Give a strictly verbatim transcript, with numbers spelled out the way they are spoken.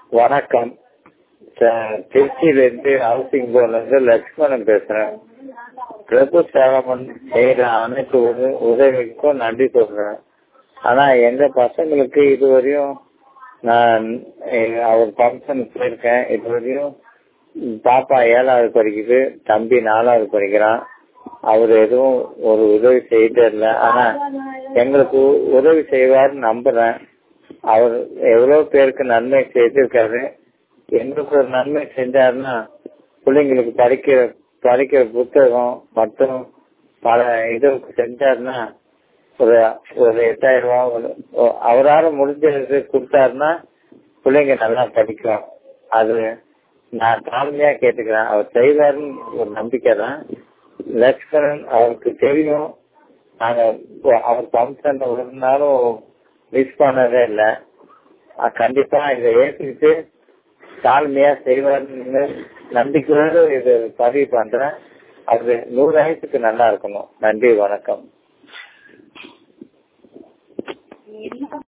வணக்கம். திருச்சியிலிருந்து ஹவுசிங் போர்ட்ல இருந்து லட்சுமணன் பேசுறேன். பிரபு சேவமன் செய்யற அனைத்து உத- உதவிக்கும் நன்றி சொல்றேன். ஆனா எங்க பசங்களுக்கு இதுவரையும் நான் எ- அவர் ஃபங்க்ஷன் போயிருக்கேன். இதுவரையும் பாப்பா ஏழாவது படிக்குது, தம்பி நாலாவது படிக்கிறான். அவர் எதுவும் ஒரு உதவி செய்யவே இல்லை. ஆனா எங்களுக்கு உதவி செய்வார்னு நம்புறேன். அவர் எவ்வளவு பேருக்கு நன்மை செய்திருக்காரு. எங்களுக்கு ஒரு நன்மை செஞ்சாருன்னா பிள்ளைங்களுக்கு படிக்கிற படிக்கிற புத்தகம் மற்றும் பல இதுக்கு செஞ்சாருன்னா ஒரு ஒரு எட்டாயிரம் ரூபாய் ஒரு- அவரால முடிஞ்சது கொடுத்தாருன்னா பிள்ளைங்க நல்லா படிக்கும். அது நான் தாழ்மையா கேட்டுக்கிறேன். அவர் செய்வாருன்னு ஒரு நம்பிக்கை தான். லட்சுமணன் அவருக்கு தெரியும். நாங்க அவர் ஃபங்க்ஷன் ஒரு நாளும் மிஸ் பண்ணதே இல்லை. கண்டிப்பா இதை ஏற்றுக்கிட்டு தாழ்மையா செய்வாருன்னு நம்பிக்கையோடு இது பதிவு பண்றேன். அது நூறு வயசுக்கு நல்லா இருக்கணும். நன்றி, வணக்கம்.